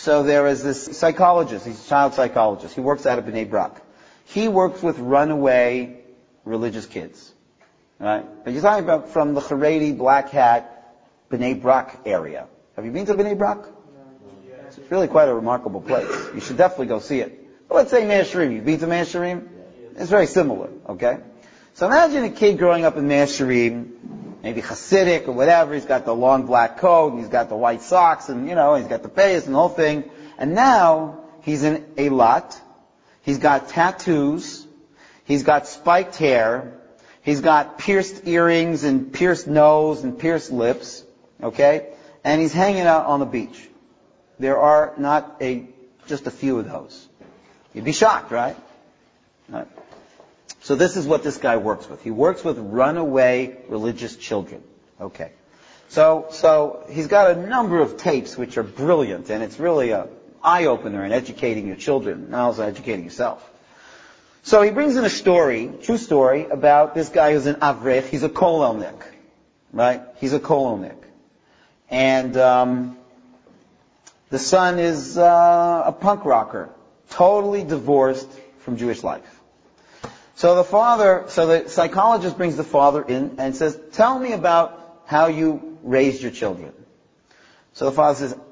So there is this psychologist, he's a child psychologist. He works out of Bnei Brak. He works with runaway religious kids. Right? But you're talking about from the Haredi, Black Hat, Bnei Brak area. Have you been to Bnei Brak? It's really quite a remarkable place. You should definitely go see it. But let's say Mea Shearim. You've been to Mea Shearim? It's very similar, okay? So imagine a kid growing up in Mea Shearim, maybe Hasidic or whatever. He's got the long black coat, and he's got the white socks, and he's got the payas and the whole thing. And now he's in Eilat. He's got tattoos. He's got spiked hair. He's got pierced earrings and pierced nose and pierced lips, okay? And he's hanging out on the beach. There are not just a few of those. You'd be shocked, right? Right? So this is what this guy works with. He works with runaway religious children. Okay. So he's got a number of tapes which are brilliant, and it's really an eye-opener in educating your children, and also educating yourself. So he brings in a story, true story, about this guy who's an Avrech. He's a kolelnik, right? He's a kolelnik. And the son is a punk rocker, totally divorced from Jewish life. So the psychologist brings the father in and says, tell me about how you raised your children. So the father says,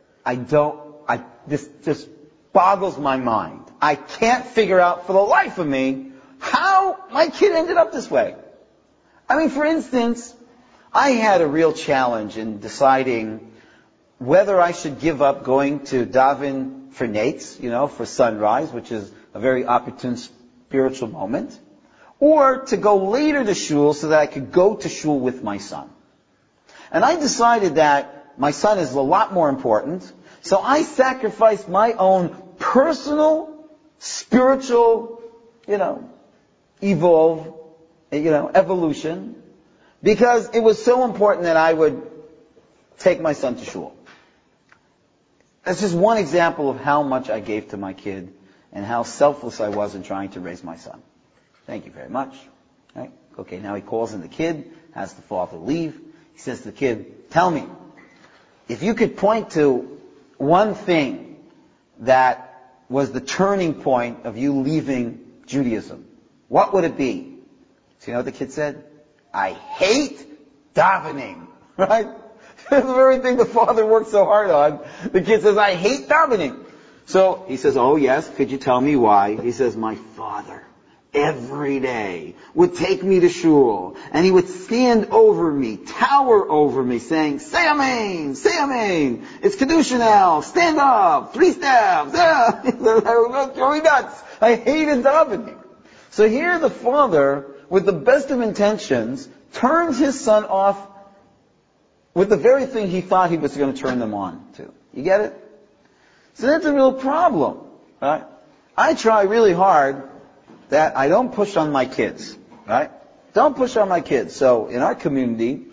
this just boggles my mind. I can't figure out for the life of me how my kid ended up this way. I mean, for instance, I had a real challenge in deciding whether I should give up going to daven for Nates, for sunrise, which is a very opportune spiritual moment, or to go later to shul so that I could go to shul with my son. And I decided that my son is a lot more important, so I sacrificed my own personal, spiritual, evolution, because it was so important that I would take my son to shul. That's just one example of how much I gave to my kid and how selfless I was in trying to raise my son. Thank you very much. Right? Okay, now he calls in the kid, has the father leave. He says to the kid, tell me, if you could point to one thing that was the turning point of you leaving Judaism, what would it be? So you know what the kid said? I hate davening. Right? That's the very thing the father worked so hard on. The kid says, I hate davening. So he says, oh yes, could you tell me why? He says, my father every day would take me to shul, and he would stand over me, tower over me, saying, say amen, say amen. It's Kedusha now, stand up, 3 steps. I was going nuts. I hated davening. So here the father, with the best of intentions, turns his son off with the very thing he thought he was going to turn them on to. You get it? So that's a real problem, right? I try really hard that I don't push on my kids, right? Don't push on my kids. So in our community,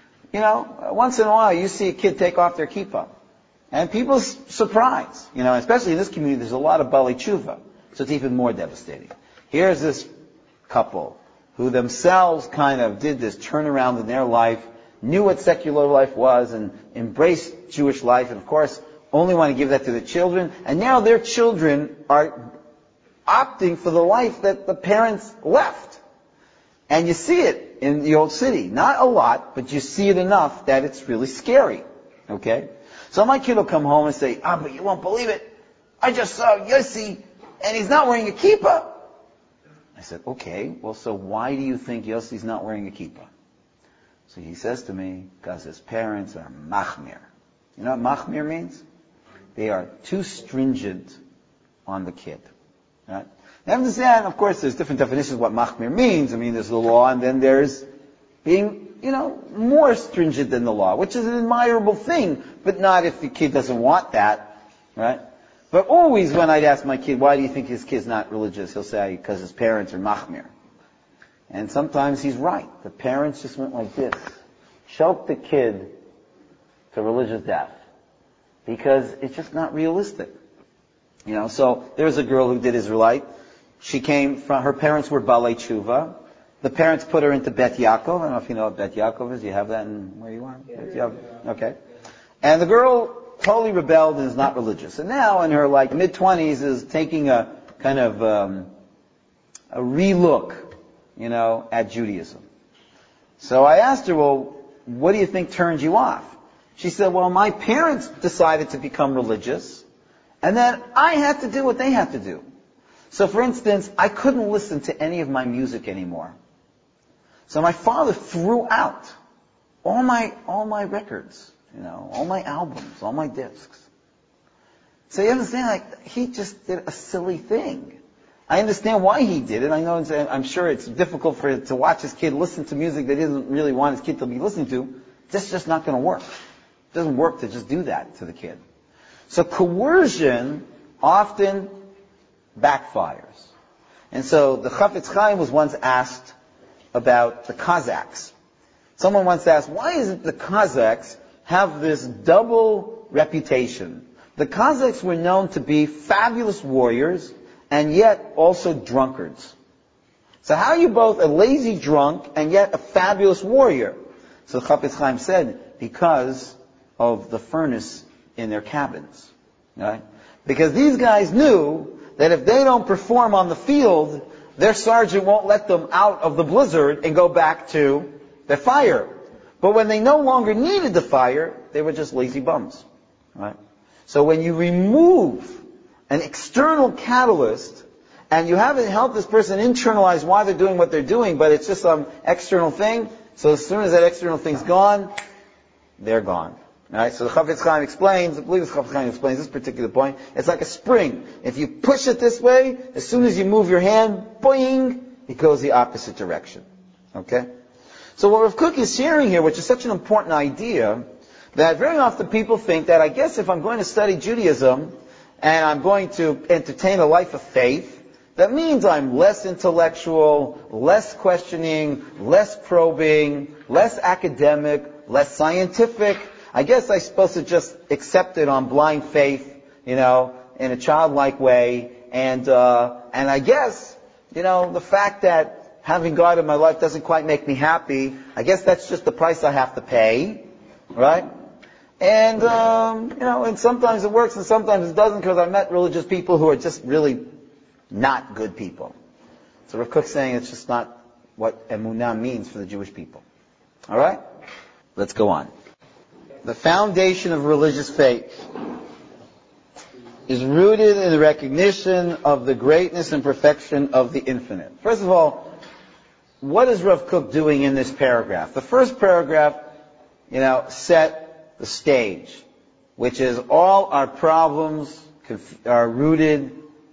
once in a while you see a kid take off their kippah. And people surprised, especially in this community there's a lot of Baalei Tshuva. So it's even more devastating. Here's this couple who themselves kind of did this turnaround in their life, knew what secular life was and embraced Jewish life, and of course only want to give that to the children, and now their children are opting for the life that the parents left. And you see it in the old city. Not a lot, but you see it enough that it's really scary. Okay? So my kid will come home and say, but you won't believe it. I just saw Yossi, and he's not wearing a kippah. I said, okay, well, so why do you think Yossi's not wearing a kippah? So he says to me, because his parents are machmir. You know what machmir means? They are too stringent on the kid. Right? Now, understand, of course, there's different definitions of what machmir means. I mean, there's the law, and then there's being, more stringent than the law, which is an admirable thing, but not if the kid doesn't want that, right? But always when I'd ask my kid, why do you think his kid's not religious? He'll say, because his parents are machmir. And sometimes he's right. The parents just went like this. Choked the kid to religious death. Because it's just not realistic. So there was a girl who did Israelite. She came from, her parents were Baalei Tshuva. The parents put her into Bet Yaakov. I don't know if you know what Bet Yaakov is. You have that in where you are? Yeah. Okay. And the girl totally rebelled and is not religious. And now in her mid-20s is taking a kind of a relook, at Judaism. So I asked her, well, what do you think turned you off? She said, well, my parents decided to become religious, and then I had to do what they had to do. So for instance, I couldn't listen to any of my music anymore. So my father threw out all my records, all my albums, all my discs. So you understand, he just did a silly thing. I understand why he did it. I'm sure it's difficult to watch his kid listen to music that he doesn't really want his kid to be listening to. That's just not going to work. It doesn't work to just do that to the kid. So coercion often backfires. And so the Chafetz Chaim was once asked about the Cossacks. Someone once asked, why is it the Cossacks have this double reputation? The Cossacks were known to be fabulous warriors and yet also drunkards. So how are you both a lazy drunk and yet a fabulous warrior? So the Chafetz Chaim said, because of the furnace in their cabins. Right? Because these guys knew that if they don't perform on the field, their sergeant won't let them out of the blizzard and go back to the fire. But when they no longer needed the fire, they were just lazy bums. Right? So when you remove an external catalyst, and you haven't helped this person internalize why they're doing what they're doing, but it's just some external thing, so as soon as that external thing's gone, they're gone. Right? So the Chafetz Chaim explains, I believe the Chafetz Chaim explains this particular point, it's like a spring. If you push it this way, as soon as you move your hand, boing, it goes the opposite direction. Okay? So what Rav Kook is sharing here, which is such an important idea, that very often people think that I guess if I'm going to study Judaism, and I'm going to entertain a life of faith, that means I'm less intellectual, less questioning, less probing, less academic, less scientific. I guess I'm supposed to just accept it on blind faith, in a childlike way. And I guess, the fact that having God in my life doesn't quite make me happy, I guess that's just the price I have to pay, right? And, and sometimes it works and sometimes it doesn't, because I met religious people who are just really not good people. So Rav Kook's saying it's just not what emunah means for the Jewish people. Alright? Let's go on. The foundation of religious faith is rooted in the recognition of the greatness and perfection of the infinite. First of all, what is Rav Kook doing in this paragraph? The first paragraph, set the stage, which is all our problems are rooted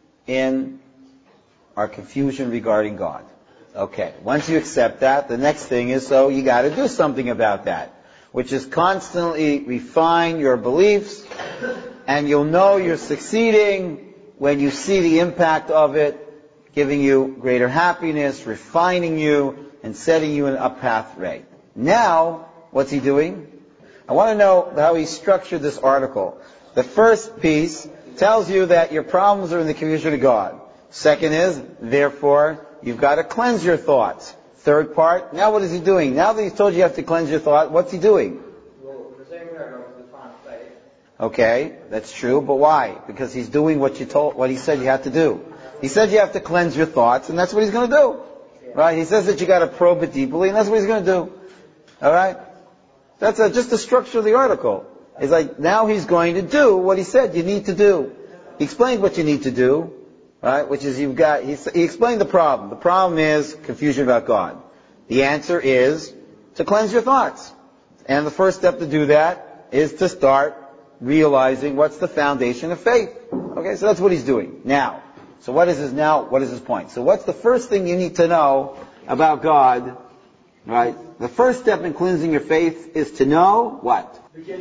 in our confusion regarding God. Okay, once you accept that, the next thing is, so you got to do something about that, which is constantly refine your beliefs, and you'll know you're succeeding when you see the impact of it, giving you greater happiness, refining you, and setting you in a path right. Now, what's he doing? I want to know how he structured this article. The first piece tells you that your problems are in the confusion of God. Second is, therefore, you've got to cleanse your thoughts. Third part, now what is he doing? Now that he's told you have to cleanse your thought, what's he doing? Well, the same paragraph is define faith. Okay, that's true, but why? Because he's doing what he said you have to do. He said you have to cleanse your thoughts, and that's what he's going to do. Right? He says that you got to probe it deeply, and that's what he's going to do. Alright? That's just the structure of the article. It's like, now he's going to do what he said you need to do. He explained what you need to do, right? Which is he explained the problem. The problem is confusion about God. The answer is to cleanse your thoughts. And the first step to do that is to start realizing what's the foundation of faith. Okay, so that's what he's doing. Now, so what is his point? So what's the first thing you need to know about God? Right? The first step in cleansing your faith is to know what?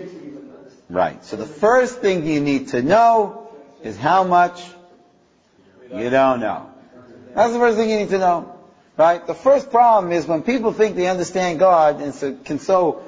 Right. So the first thing you need to know is how much you don't know. That's the first thing you need to know. Right? The first problem is when people think they understand God and can so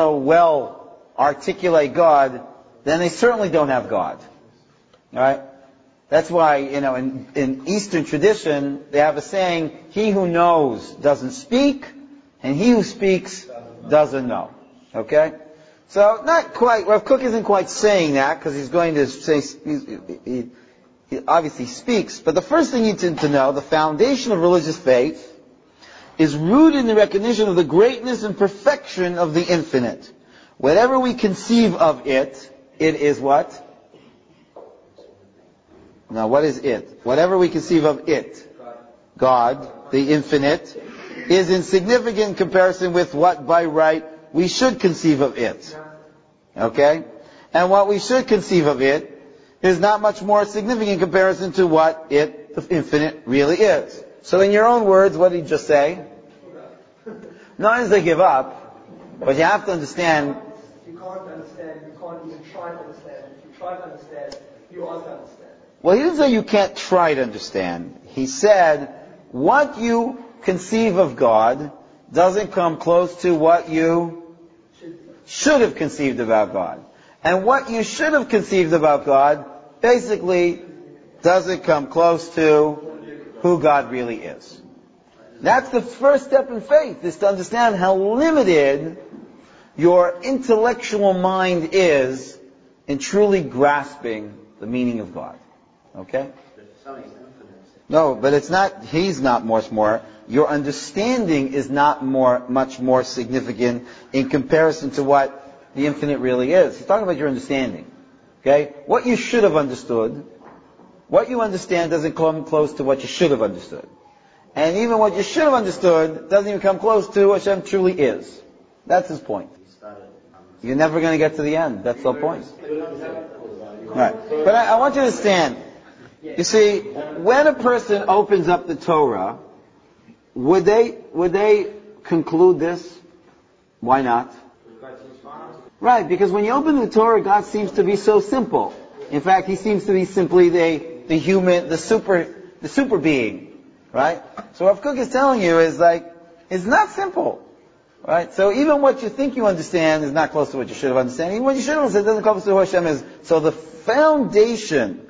well articulate God, then they certainly don't have God. Right? That's why, in Eastern tradition, they have a saying, he who knows doesn't speak, and he who speaks doesn't know. Okay? So not quite, Rav Kook isn't quite saying that, because he's going to say, he obviously speaks, but the first thing you need to know, the foundation of religious faith, is rooted in the recognition of the greatness and perfection of the infinite. Whatever we conceive of it, it is what? Now, what is it? Whatever we conceive of it, God, the infinite, is insignificant in comparison with what by right we should conceive of it. Okay? And what we should conceive of it is not much more significant in comparison to what it, the infinite, really is. So in your own words, what did he just say? Not only does they give up, but you have to understand. You can't understand, you can't even try to understand. If you try to understand, you aren't understand. Well, he didn't say you can't try to understand. He said, what you conceive of God doesn't come close to what you should have conceived about God. And what you should have conceived about God basically doesn't come close to who God really is. That's the first step in faith, is to understand how limited your intellectual mind is in truly grasping the meaning of God. Okay? No, but it's not, he's not much more. Your understanding is not much more significant in comparison to what the infinite really is. He's talking about your understanding. Okay? What you should have understood, what you understand doesn't come close to what you should have understood. And even what you should have understood doesn't even come close to what Hashem truly is. That's his point. You're never going to get to the end. That's the point. Right. But I want you to understand. You see, when a person opens up the Torah, would they conclude this? Why not? Right, because when you open the Torah, God seems to be so simple. In fact, he seems to be simply the human, the super being. Right? So what Kook is telling you is like, it's not simple. Right? So even what you think you understand is not close to what you should have understood. Even what you should have understood doesn't come close to who Hashem is. So the foundation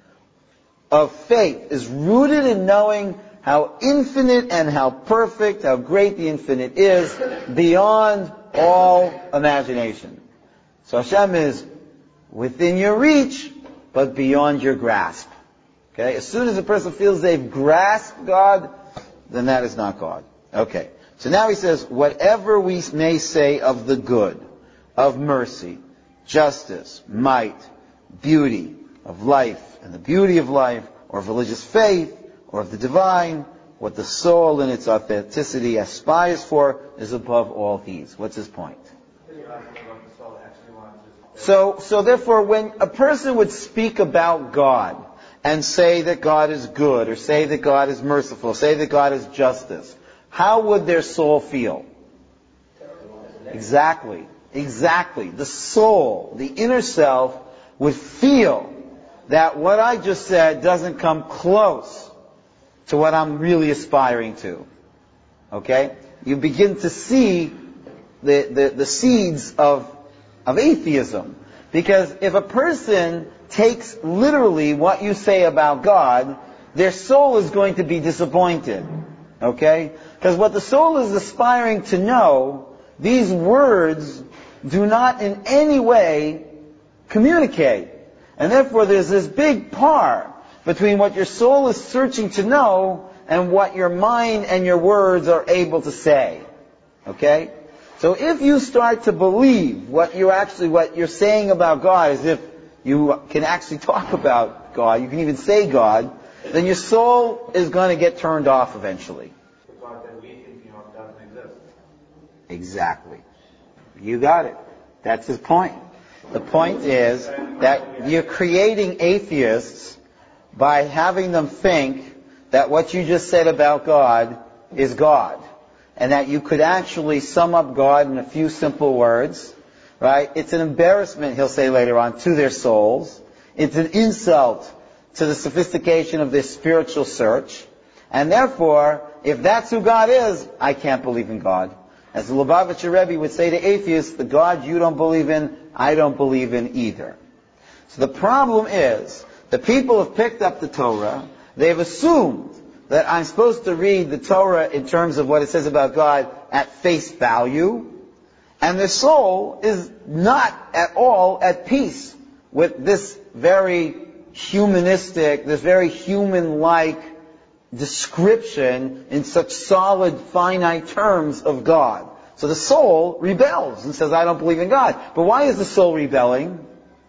of faith is rooted in knowing how infinite and how perfect, how great the infinite is, beyond all imagination. So Hashem is within your reach, but beyond your grasp. Okay? As soon as a person feels they've grasped God, then that is not God. Okay. So now he says, whatever we may say of the good, of mercy, justice, might, beauty, of life, and the beauty of life, or of religious faith, or of the divine, what the soul in its authenticity aspires for is above all these. What's his point? So therefore, when a person would speak about God, and say that God is good, or say that God is merciful, say that God is justice, how would their soul feel? Exactly. The soul, the inner self, would feel that what I just said doesn't come close to what I'm really aspiring to. Okay? You begin to see the seeds of atheism. Because if a person takes literally what you say about God, their soul is going to be disappointed. Okay? Because what the soul is aspiring to know, these words do not in any way communicate. And therefore there's this big par between what your soul is searching to know and what your mind and your words are able to say. Okay? So if you start to believe what you're saying about God, as if you can actually talk about God, you can even say God, then your soul is going to get turned off eventually. The God that we think doesn't exist. Exactly. You got it. That's his point. The point is that you're creating atheists by having them think that what you just said about God is God. And that you could actually sum up God in a few simple words, right? It's an embarrassment, he'll say later on, to their souls. It's an insult to the sophistication of their spiritual search. And therefore, if that's who God is, I can't believe in God. As the Lubavitcher Rebbe would say to atheists, the God you don't believe in, I don't believe in either. So the problem is, the people have picked up the Torah, they've assumed that I'm supposed to read the Torah in terms of what it says about God at face value, And the soul is not at all at peace with this very humanistic, this very human-like description in such solid, finite terms of God. So the soul rebels and says, I don't believe in God. But why is the soul rebelling?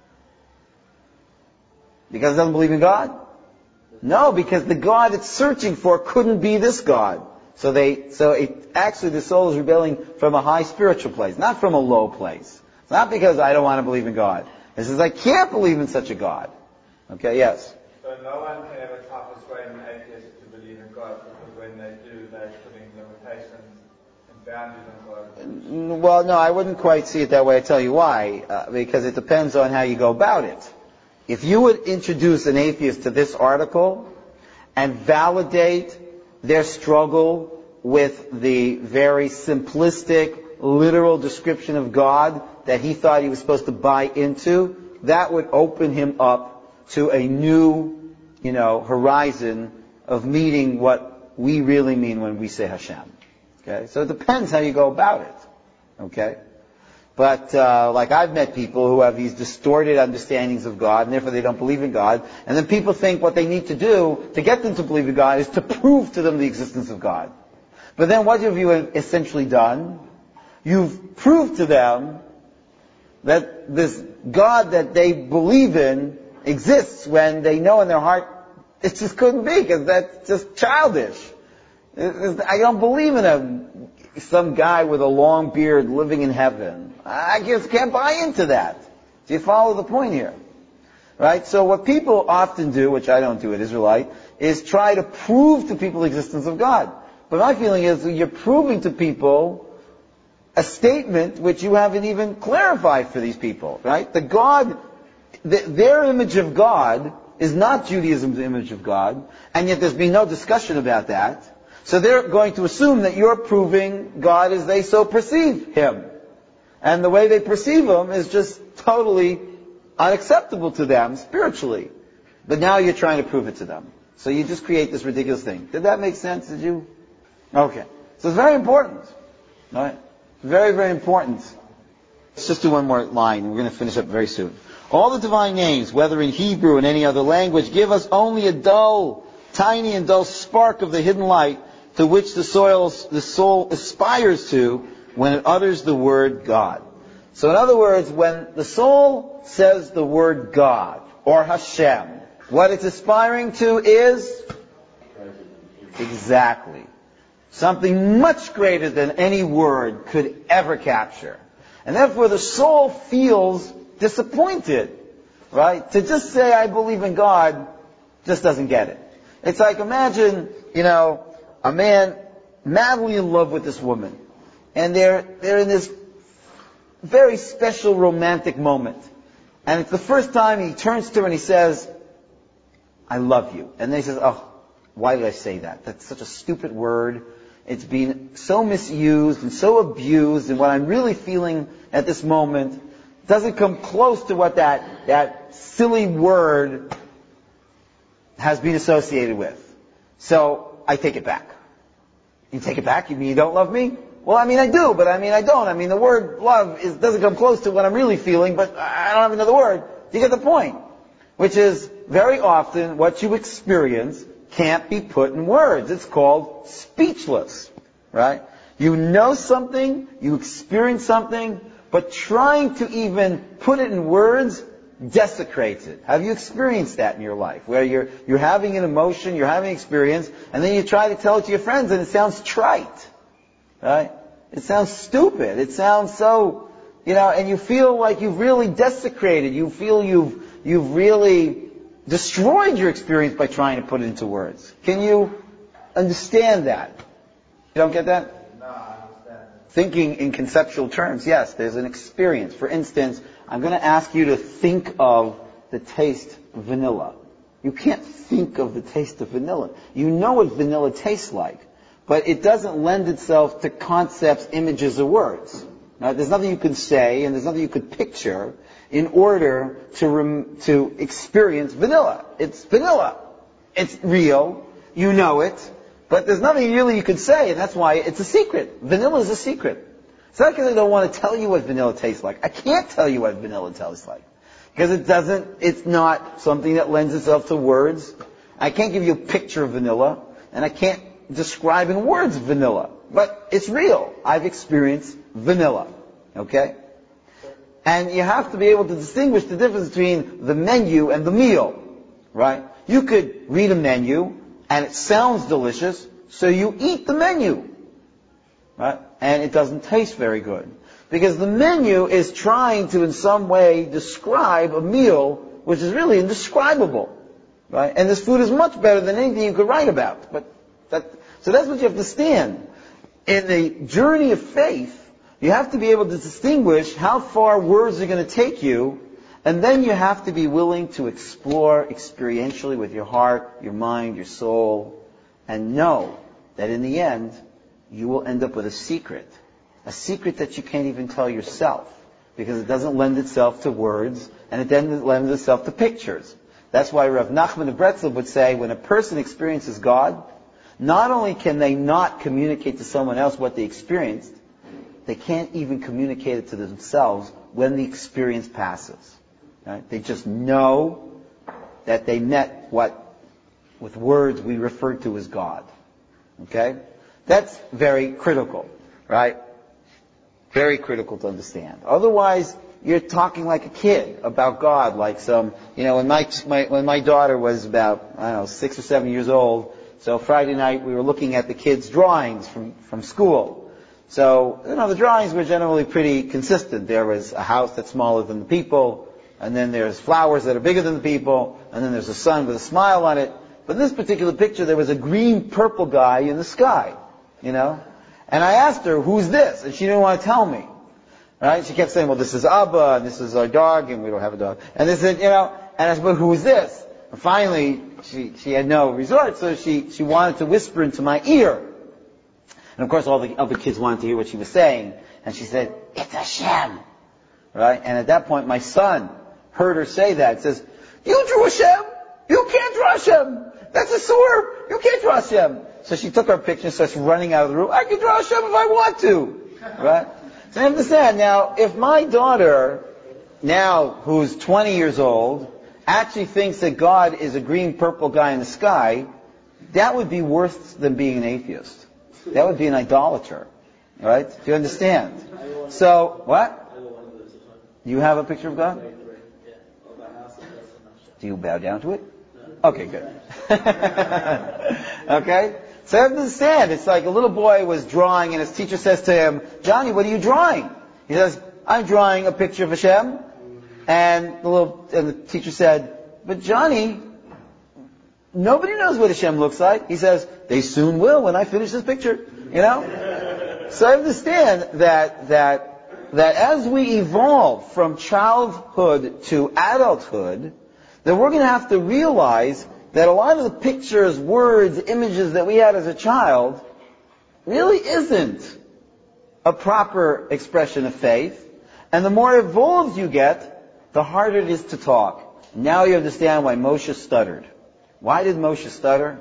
Because it doesn't believe in God? No, because the God it's searching for couldn't be this God. Actually the soul is rebelling from a high spiritual place, not from a low place. It's not because I don't want to believe in God. It says I can't believe in such a God. Okay, yes? So no one can ever try to persuade an atheist to believe in God, because when they do, they're putting limitations and boundaries on God. Well, no, I wouldn't quite see it that way. I tell you why. Because it depends on how you go about it. If you would introduce an atheist to this article and validate their struggle with the very simplistic, literal description of God that he thought he was supposed to buy into, that would open him up to a new, horizon of meeting what we really mean when we say Hashem. Okay? So it depends how you go about it. Okay? But, I've met people who have these distorted understandings of God, and therefore they don't believe in God. And then people think what they need to do to get them to believe in God is to prove to them the existence of God. But then what have you essentially done? You've proved to them that this God that they believe in exists when they know in their heart it just couldn't be, because that's just childish. I don't believe in some guy with a long beard living in heaven. I just can't buy into that. Do you follow the point here? Right? So what people often do, which I don't do at Israelite, is try to prove to people the existence of God. But my feeling is that you're proving to people a statement which you haven't even clarified for these people. Right? Their image of God is not Judaism's image of God, and yet there's been no discussion about that. So they're going to assume that you're proving God as they so perceive Him. And the way they perceive Him is just totally unacceptable to them spiritually. But now you're trying to prove it to them. So you just create this ridiculous thing. Did that make sense? Did you? Okay. So it's very important. All right? Very, very important. Let's just do one more line. We're going to finish up very soon. All the divine names, whether in Hebrew or in any other language, give us only a tiny and dull spark of the hidden light to which the soul aspires to when it utters the word God. So in other words, when the soul says the word God or Hashem, what it's aspiring to is exactly something much greater than any word could ever capture. And therefore the soul feels disappointed, right? To just say I believe in God just doesn't get it. It's like, imagine, a man madly in love with this woman. And they're in this very special romantic moment. And it's the first time he turns to her and he says, I love you. And then he says, oh, why did I say that? That's such a stupid word. It's been so misused and so abused, and what I'm really feeling at this moment doesn't come close to what that silly word has been associated with. So I take it back. You take it back? You mean you don't love me? Well, I do, but I don't. The word love doesn't come close to what I'm really feeling, but I don't have another word. You get the point? Which is, very often, what you experience can't be put in words. It's called speechless. Right? You know something, you experience something, but trying to even put it in words desecrates it. Have you experienced that in your life? Where you're having an emotion, you're having an experience, and then you try to tell it to your friends and it sounds trite. Right? It sounds stupid. It sounds so, and you feel like you've really desecrated. You feel you've really destroyed your experience by trying to put it into words. Can you understand that? You don't get that? No, I understand. Thinking in conceptual terms, yes, there's an experience. For instance, I'm going to ask you to think of the taste of vanilla. You can't think of the taste of vanilla. You know what vanilla tastes like, but it doesn't lend itself to concepts, images, or words. Now, there's nothing you can say, and there's nothing you could picture in order to experience vanilla. It's vanilla. It's real. You know it. But there's nothing really you could say, and that's why it's a secret. Vanilla is a secret. It's not because I don't want to tell you what vanilla tastes like. I can't tell you what vanilla tastes like. Because it's not something that lends itself to words. I can't give you a picture of vanilla, and I can't describe in words vanilla. But it's real. I've experienced vanilla. Okay? And you have to be able to distinguish the difference between the menu and the meal. Right? You could read a menu, and it sounds delicious, so you eat the menu. Right? And it doesn't taste very good. Because the menu is trying to in some way describe a meal which is really indescribable. Right? And this food is much better than anything you could write about. So that's what you have to understand. In the journey of faith, you have to be able to distinguish how far words are going to take you, and then you have to be willing to explore experientially with your heart, your mind, your soul, and know that in the end, you will end up with a secret that you can't even tell yourself, because it doesn't lend itself to words, and it then lends itself to pictures. That's why Rav Nachman of Breslov would say, when a person experiences God, not only can they not communicate to someone else what they experienced, they can't even communicate it to themselves when the experience passes. Right? They just know that they met what, with words, we refer to as God. Okay? That's very critical, right? Very critical to understand. Otherwise, you're talking like a kid about God, like when my daughter was about, 6 or 7 years old, so Friday night we were looking at the kids' drawings from school. So, the drawings were generally pretty consistent. There was a house that's smaller than the people, and then there's flowers that are bigger than the people, and then there's a sun with a smile on it. But in this particular picture, there was a green-purple guy in the sky, And I asked her, who's this? And she didn't want to tell me. Right? She kept saying, well, this is Abba, and this is our dog, and we don't have a dog. And they said, and I said, but who's this? And finally, she had no resort, so she wanted to whisper into my ear. And of course, all the other kids wanted to hear what she was saying. And she said, it's Hashem. Right? And at that point, my son heard her say that. He says, you drew Hashem? You can't draw Hashem. That's a sewer. You can't draw Hashem. So she took our picture and starts running out of the room. I can draw Hashem if I want to. Right? So I understand. Now, if my daughter, who's 20 years old, actually thinks that God is a green-purple guy in the sky, that would be worse than being an atheist. That would be an idolater. Right? Do you understand? So, what? You have a picture of God? Do you bow down to it? Okay, good. Okay? So I understand. It's like a little boy was drawing and his teacher says to him, Johnny, what are you drawing? He says, I'm drawing a picture of Hashem. And the teacher said, but Johnny, nobody knows what Hashem looks like. He says, they soon will when I finish this picture. So I understand that as we evolve from childhood to adulthood, then we're going to have to realize that a lot of the pictures, words, images that we had as a child really isn't a proper expression of faith. And the more evolved you get, the harder it is to talk. Now you understand why Moshe stuttered. Why did Moshe stutter?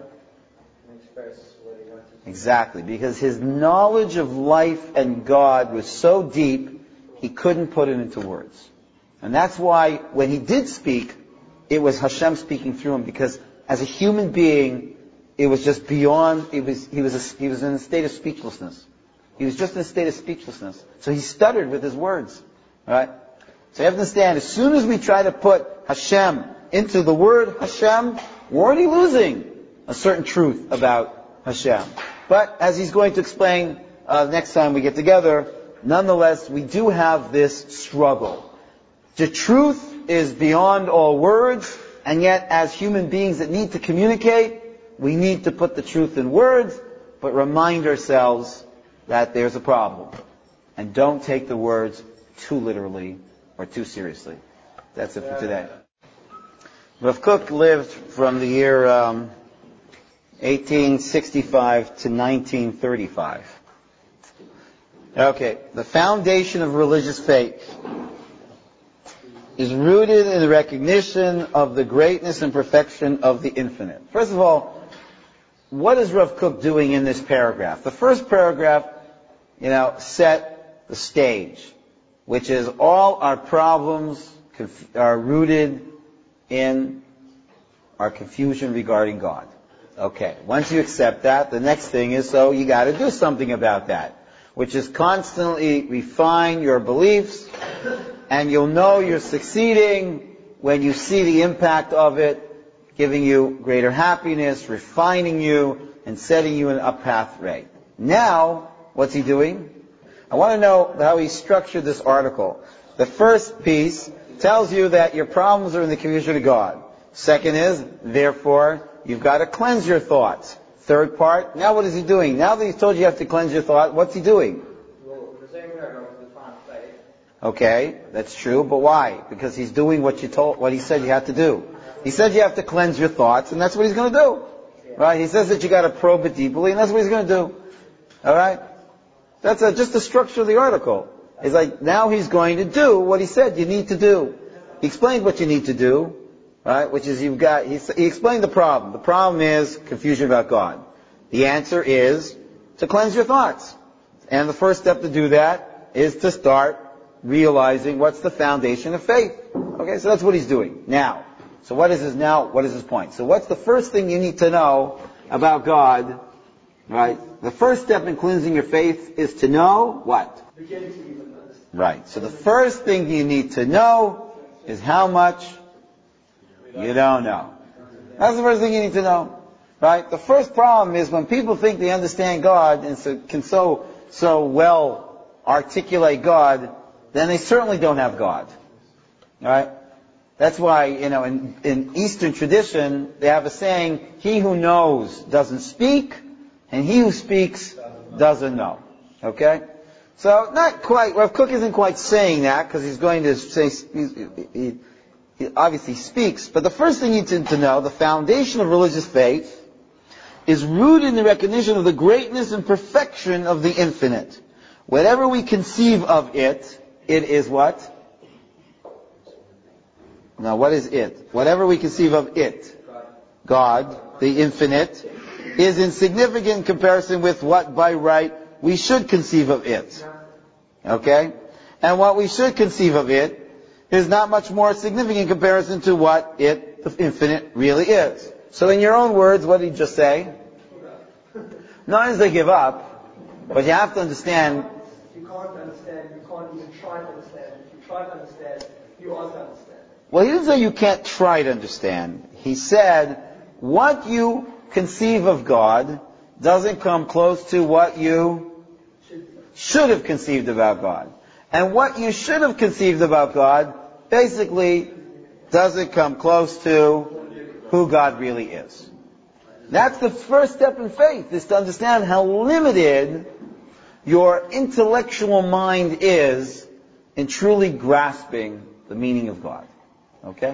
Exactly, because his knowledge of life and God was so deep, he couldn't put it into words. And that's why when he did speak, it was Hashem speaking through him, because as a human being, it was just beyond, he was in a state of speechlessness. He was just in a state of speechlessness. So he stuttered with his words. Alright? So you have to understand, as soon as we try to put Hashem into the word Hashem, we're already losing a certain truth about Hashem. But as he's going to explain next time we get together, nonetheless, we do have this struggle. The truth is beyond all words, and yet as human beings that need to communicate, we need to put the truth in words, but remind ourselves that there's a problem. And don't take the words too literally or too seriously. That's it for today. Rav Kook lived from the year 1865 to 1935. Okay, the foundation of religious faith is rooted in the recognition of the greatness and perfection of the infinite. First of all, what is Rav Kook doing in this paragraph? The first paragraph, set the stage, which is all our problems are rooted in our confusion regarding God. Okay, once you accept that, the next thing is, so you got to do something about that, which is constantly refine your beliefs, and you'll know you're succeeding when you see the impact of it, giving you greater happiness, refining you, and setting you in a pathway. Now, what's he doing? I want to know how he structured this article. The first piece tells you that your problems are in the confusion of God. Second is, therefore, you've got to cleanse your thoughts. Third part, now what is he doing? Now that he's told you have to cleanse your thought, what's he doing? Well, the same paragraph is define faith. Okay, that's true, but why? Because he's doing what he said you have to do. He said you have to cleanse your thoughts, and that's what he's going to do. Right? He says that you got to probe it deeply, and that's what he's going to do. All right? That's just the structure of the article. It's like, now he's going to do what he said you need to do. He explained what you need to do, right? Which is he explained the problem. The problem is confusion about God. The answer is to cleanse your thoughts. And the first step to do that is to start realizing what's the foundation of faith. Okay, so that's what he's doing. Now, so what is his point? So what's the first thing you need to know about God? Right? The first step in cleansing your faith is to know what? Beginning to even understand. Right. So the first thing you need to know is how much you don't know. That's the first thing you need to know. Right? The first problem is when people think they understand God and can so well articulate God, then they certainly don't have God. Right? That's why, in Eastern tradition, they have a saying, he who knows doesn't speak, and he who speaks doesn't know. Okay? So, not quite, Rav Kook isn't quite saying that, because he's going to say, he obviously speaks, but the first thing you need to know, the foundation of religious faith, is rooted in the recognition of the greatness and perfection of the infinite. Whatever we conceive of it is what? Now, what is it? Whatever we conceive of it, God, the infinite, is insignificant in comparison with what by right we should conceive of it. Okay? And what we should conceive of it is not much more significant in comparison to what it, the infinite, really is. So in your own words, what did he just say? Not as they give up, but you have to understand. You can't understand, you can't even try to understand. If you try to understand, you aren't to understand. Well, he didn't say you can't try to understand. He said, what you conceive of God doesn't come close to what you should have conceived about God. And what you should have conceived about God basically doesn't come close to who God really is. That's the first step in faith, is to understand how limited your intellectual mind is in truly grasping the meaning of God. Okay?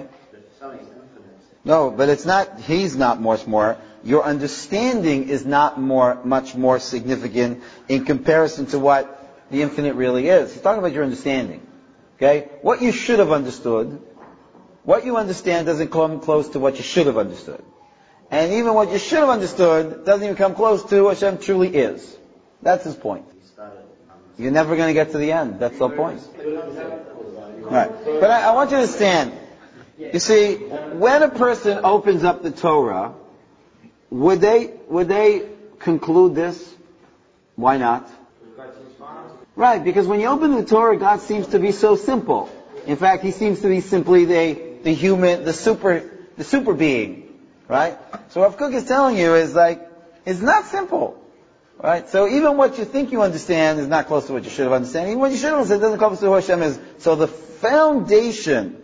No, but it's not, he's not much more. Your understanding is not much more significant in comparison to what the infinite really is. He's talking about your understanding. Okay? What you should have understood, what you understand doesn't come close to what you should have understood. And even what you should have understood doesn't even come close to what Hashem truly is. That's his point. You're never going to get to the end. That's the point. Right. But I want you to understand. You see, when a person opens up the Torah, would they conclude this? Why not? Right, because when you open the Torah, God seems to be so simple. In fact, he seems to be simply the human, the super being. Right? So what Kook is telling you is it's not simple. Right? So even what you think you understand is not close to what you should have understood. Even what you should have understood doesn't come close to who Hashem is. So the foundation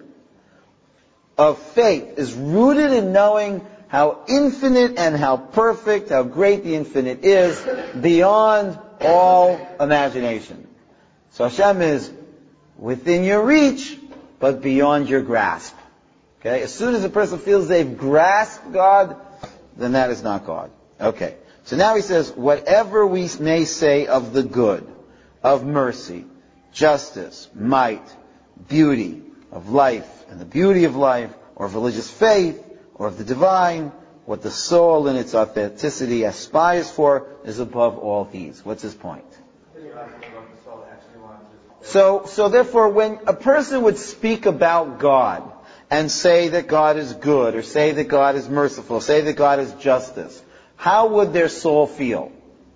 of faith is rooted in knowing how infinite and how perfect, how great the infinite is, beyond all imagination. So Hashem is within your reach, but beyond your grasp. Okay? As soon as a person feels they've grasped God, then that is not God. Okay. So now he says, whatever we may say of the good, of mercy, justice, might, beauty, of life, and the beauty of life, or of religious faith, or of the divine, what the soul in its authenticity aspires for is above all these. What's his point? What the soul actually wants. So therefore, when a person would speak about God and say that God is good, or say that God is merciful, say that God is justice, how would their soul feel?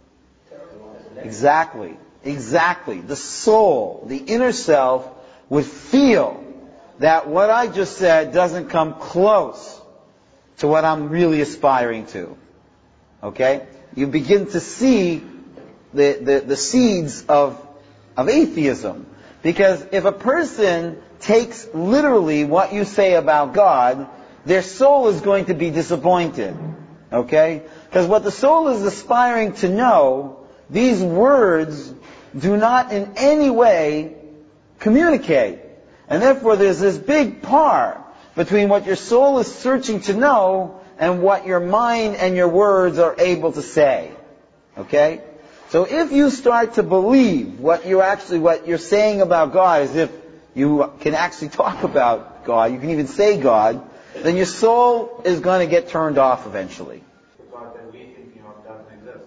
Exactly. The soul, the inner self, would feel that what I just said doesn't come close to what I'm really aspiring to. Okay? You begin to see the seeds of atheism. Because if a person takes literally what you say about God, their soul is going to be disappointed. Okay? Because what the soul is aspiring to know, these words do not in any way communicate. And therefore there's this big par between what your soul is searching to know and what your mind and your words are able to say. Okay? So if you start to believe what you're saying about God, as if you can actually talk about God, you can even say God, then your soul is going to get turned off eventually. The God that we're thinking of doesn't exist.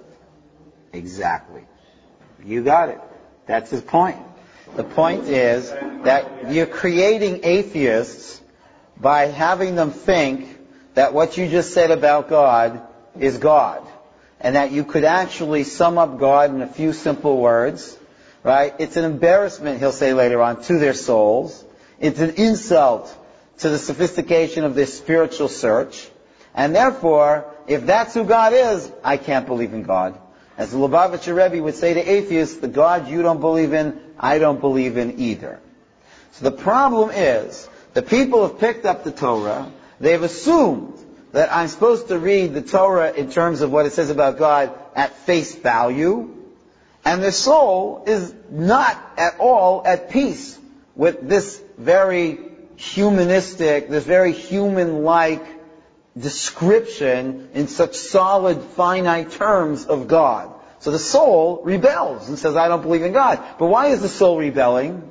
Exactly. You got it. That's his point. The point is that you're creating atheists by having them think that what you just said about God is God. And that you could actually sum up God in a few simple words, right? It's an embarrassment, he'll say later on, to their souls. It's an insult to the sophistication of their spiritual search. And therefore, if that's who God is, I can't believe in God. As the Lubavitcher Rebbe would say to atheists, the God you don't believe in, I don't believe in either. So the problem is, the people have picked up the Torah, they've assumed that I'm supposed to read the Torah in terms of what it says about God at face value, and their soul is not at all at peace with this very humanistic, this very human-like description in such solid, finite terms of God. So the soul rebels and says, I don't believe in God. But why is the soul rebelling?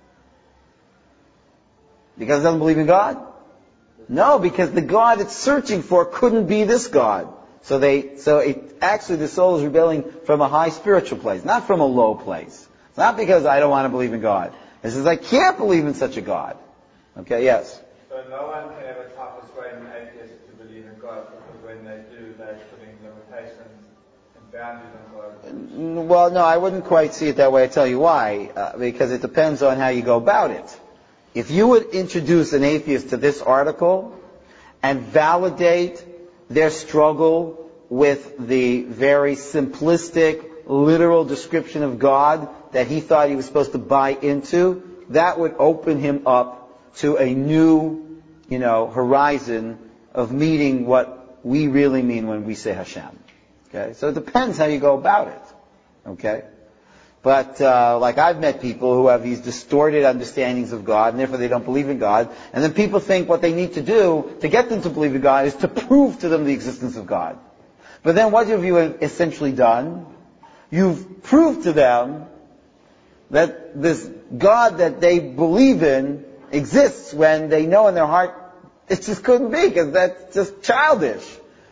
Because it doesn't believe in God? No, because the God it's searching for couldn't be this God. Actually the soul is rebelling from a high spiritual place, not from a low place. It's not because I don't want to believe in God. It says I can't believe in such a God. Okay, yes? So no one can ever try to persuade an atheist to believe in God, because when they do, they're putting limitations and boundaries on God. Well, no, I wouldn't quite see it that way. I tell you why. Because it depends on how you go about it. If you would introduce an atheist to this article and validate their struggle with the very simplistic, literal description of God that he thought he was supposed to buy into, that would open him up to a new, horizon of meeting what we really mean when we say Hashem. Okay? So it depends how you go about it. Okay? But, like I've met people who have these distorted understandings of God, and therefore they don't believe in God, and then people think what they need to do to get them to believe in God is to prove to them the existence of God. But then what have you essentially done? You've proved to them that this God that they believe in exists when they know in their heart it just couldn't be, because that's just childish.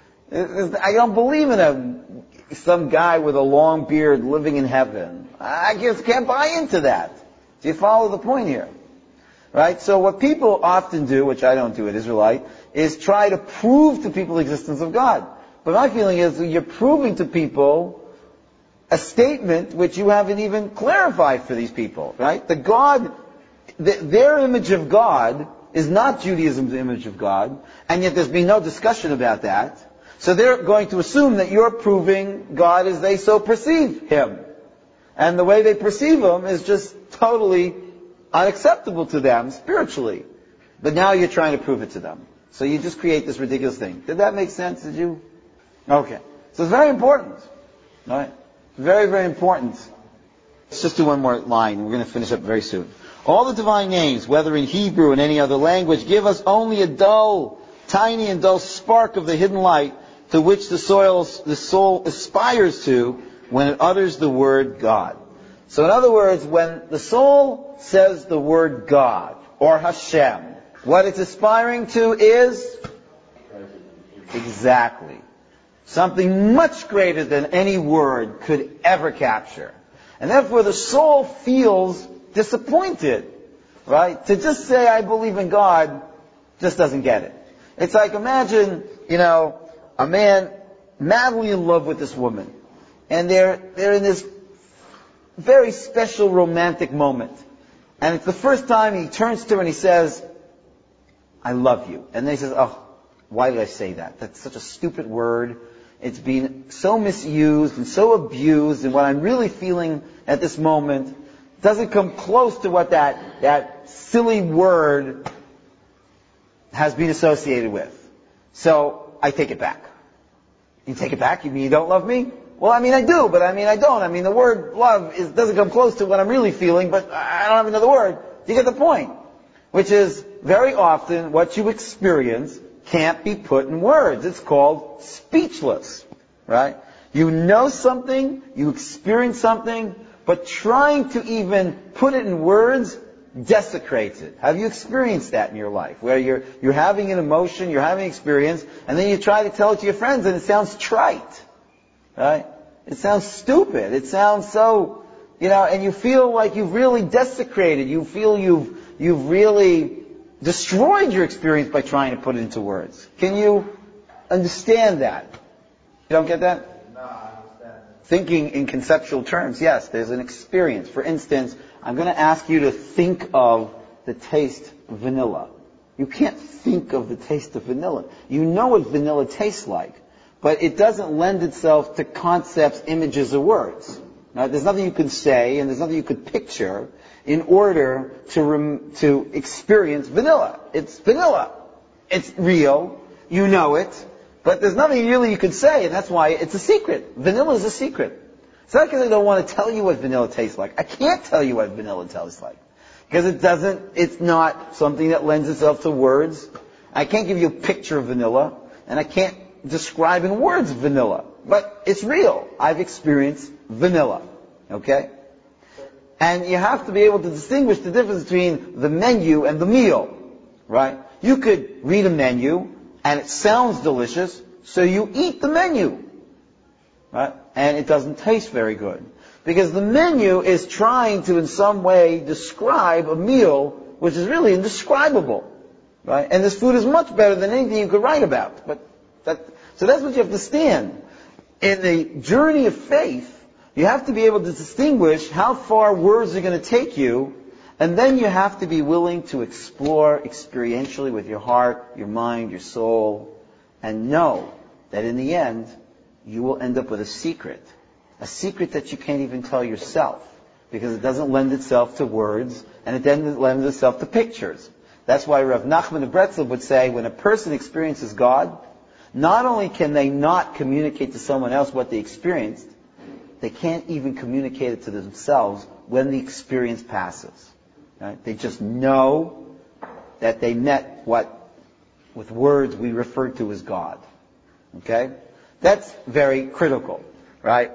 I don't believe in some guy with a long beard living in heaven. I just can't buy into that. Do you follow the point here? Right? So what people often do, which I don't do at Israelite, is try to prove to people the existence of God. But my feeling is that you're proving to people a statement which you haven't even clarified for these people. Right? The God, their image of God is not Judaism's image of God, and yet there's been no discussion about that. So they're going to assume that you're proving God as they so perceive Him. And the way they perceive Him is just totally unacceptable to them spiritually. But now you're trying to prove it to them. So you just create this ridiculous thing. Did that make sense? Did you? Okay. So it's very important. All right? Very, very important. Let's just do one more line. We're going to finish up very soon. All the divine names, whether in Hebrew or in any other language, give us only a tiny and dull spark of the hidden light to which the soul aspires to when it utters the word God. So in other words, when the soul says the word God or Hashem, what it's aspiring to is exactly something much greater than any word could ever capture. And therefore the soul feels disappointed, right? To just say, I believe in God, just doesn't get it. It's like, imagine, a man madly in love with this woman. And they're in this very special romantic moment. And it's the first time he turns to her and he says, I love you. And then he says, oh, why did I say that? That's such a stupid word. It's been so misused and so abused, and what I'm really feeling at this moment doesn't come close to what that silly word has been associated with. So I take it back. You take it back? You mean you don't love me? Well, I do, but I don't. The word love doesn't come close to what I'm really feeling, but I don't have another word. You get the point. Which is, very often, what you experience can't be put in words. It's called speechless, right? You know something, you experience something, but trying to even put it in words desecrates it. Have you experienced that in your life? Where you're having an emotion, you're having an experience, and then you try to tell it to your friends and it sounds trite, right? It sounds stupid. It sounds so, and you feel like you've really desecrated. You feel you've really destroyed your experience by trying to put it into words. Can you understand that? You don't get that? No, I understand. Thinking in conceptual terms, yes, there's an experience. For instance, I'm going to ask you to think of the taste of vanilla. You can't think of the taste of vanilla. You know what vanilla tastes like, but it doesn't lend itself to concepts, images, or words. Now, there's nothing you can say, and there's nothing you could picture in order to experience vanilla. It's vanilla. It's real. You know it. But there's nothing really you can say, and that's why it's a secret. Vanilla is a secret. It's not because I don't want to tell you what vanilla tastes like. I can't tell you what vanilla tastes like. Because it's not something that lends itself to words. I can't give you a picture of vanilla, and I can't describe in words vanilla. But it's real. I've experienced vanilla. Okay? And you have to be able to distinguish the difference between the menu and the meal. Right? You could read a menu, and it sounds delicious, so you eat the menu. Right? And it doesn't taste very good. Because the menu is trying to in some way describe a meal which is really indescribable. Right? And this food is much better than anything you could write about. So that's what you have to stand. In the journey of faith, you have to be able to distinguish how far words are going to take you, and then you have to be willing to explore experientially with your heart, your mind, your soul, and know that in the end, you will end up with a secret that you can't even tell yourself, because it doesn't lend itself to words, and it doesn't lend itself to pictures. That's why Rav Nachman of Breslov would say, when a person experiences God, not only can they not communicate to someone else what they experienced, they can't even communicate it to themselves when the experience passes. Right? They just know that they met what, with words, we refer to as God. Okay? That's very critical, right?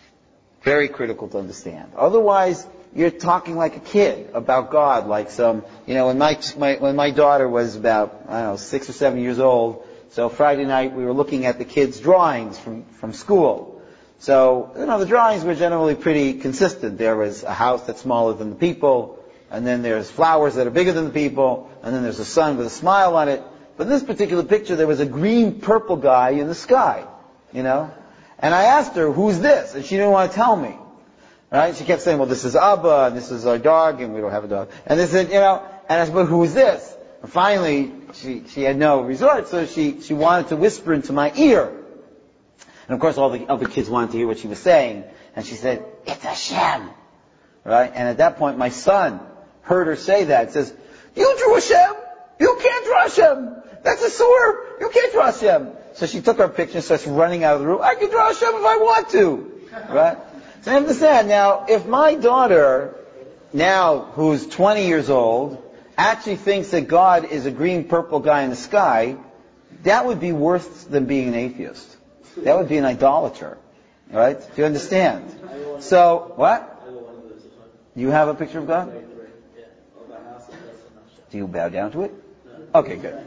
Very critical to understand. Otherwise, you're talking like a kid about God, like some, when my daughter was about, 6 or 7 years old, so Friday night we were looking at the kids' drawings from school. So, the drawings were generally pretty consistent. There was a house that's smaller than the people, and then there's flowers that are bigger than the people, and then there's a sun with a smile on it. But in this particular picture, there was a green-purple guy in the sky, And I asked her, who's this? And she didn't want to tell me. Right? She kept saying, well, this is Abba, and this is our dog, and we don't have a dog. And they said, and I said, but who's this? And finally, she had no resort, so she wanted to whisper into my ear. And of course, all the other kids wanted to hear what she was saying. And she said, it's Hashem. Right? And at that point, my son heard her say that. He says, you drew Hashem? You can't draw Hashem. That's a sewer. You can't draw Hashem. So she took our picture and starts running out of the room. I can draw Hashem if I want to. Right? So I understand. Now, if my daughter, now who's 20 years old, actually thinks that God is a green-purple guy in the sky, that would be worse than being an atheist. That would be an idolater. Right? Do you understand? So, what? You have a picture of God? Do you bow down to it? Okay, good.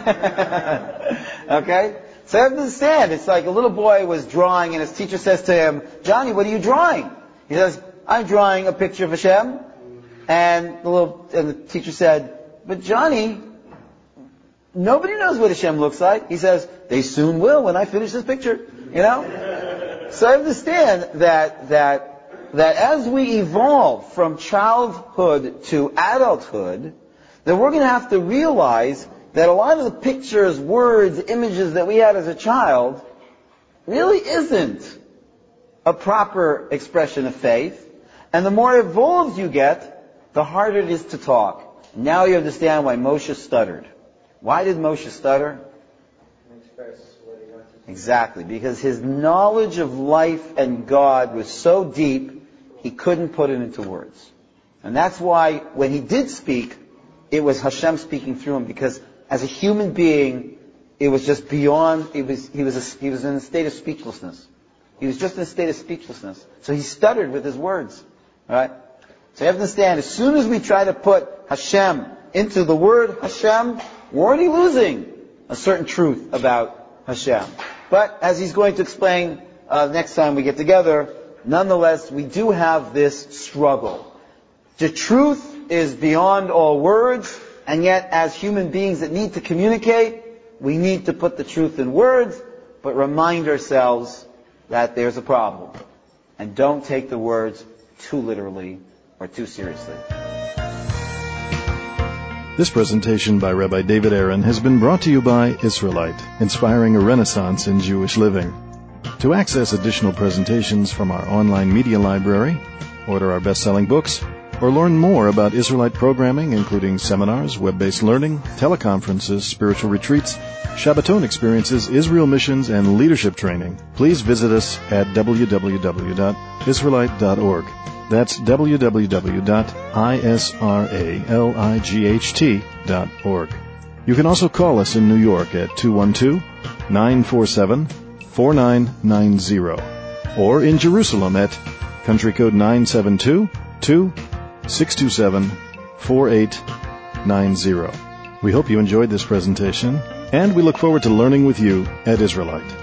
Okay? So I understand. It's like a little boy was drawing and his teacher says to him, Johnny, what are you drawing? He says, I'm drawing a picture of Hashem. And the teacher said, but Johnny, nobody knows what Hashem looks like. He says, they soon will when I finish this picture. So I understand that as we evolve from childhood to adulthood, that we're going to have to realize that a lot of the pictures, words, images that we had as a child really isn't a proper expression of faith. And the more evolved you get, the harder it is to talk. Now you understand why Moshe stuttered. Why did Moshe stutter? Exactly, because his knowledge of life and God was so deep, he couldn't put it into words. And that's why when he did speak, it was Hashem speaking through him, because as a human being, it was just beyond, he was in a state of speechlessness. He was just in a state of speechlessness. So he stuttered with his words. Right? So you have to understand, as soon as we try to put Hashem into the word Hashem, we're already losing a certain truth about Hashem. But as he's going to explain next time we get together, nonetheless, we do have this struggle. The truth is beyond all words, and yet as human beings that need to communicate, we need to put the truth in words, but remind ourselves that there's a problem. And don't take the words too literally or too seriously. This presentation by Rabbi David Aaron has been brought to you by Israelite, inspiring a renaissance in Jewish living. To access additional presentations from our online media library, order our best-selling books, or learn more about Israelite programming, including seminars, web-based learning, teleconferences, spiritual retreats, Shabbaton experiences, Israel missions, and leadership training, please visit us at www.israelite.org. That's www.israelight.org. You can also call us in New York at 212-947-4990, or in Jerusalem at country code 972-627-4890. We hope you enjoyed this presentation, and we look forward to learning with you at Israelite.